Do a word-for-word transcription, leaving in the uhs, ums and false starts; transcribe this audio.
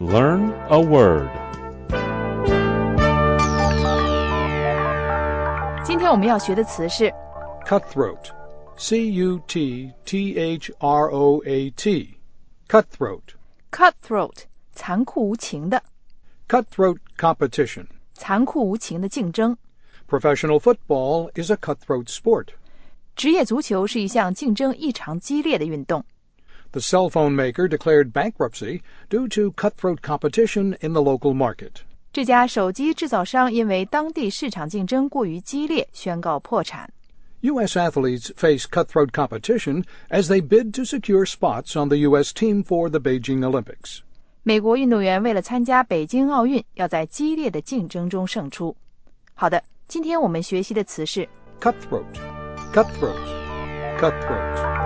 Learn a word. 今天我们要学的词是 Cutthroat. C U T T H R O A T. Cutthroat. cutthroat 残酷无情的 Cutthroat competition. 残酷无情的竞争 Professional football is a cutthroat sport. 职业足球是一项竞争异常激烈的运动 The cell phone maker declared bankruptcy due to cutthroat competition in the local market. 这家手机制造商因为当地市场竞争过于激烈宣告破产 U S athletes face cutthroat competition as they bid to secure spots on the U S team for the Beijing Olympics. 美国运动员为了参加北京奥运要在激烈的竞争中胜出好的今天我们学习的词是 Cutthroat. Cutthroat. Cutthroat.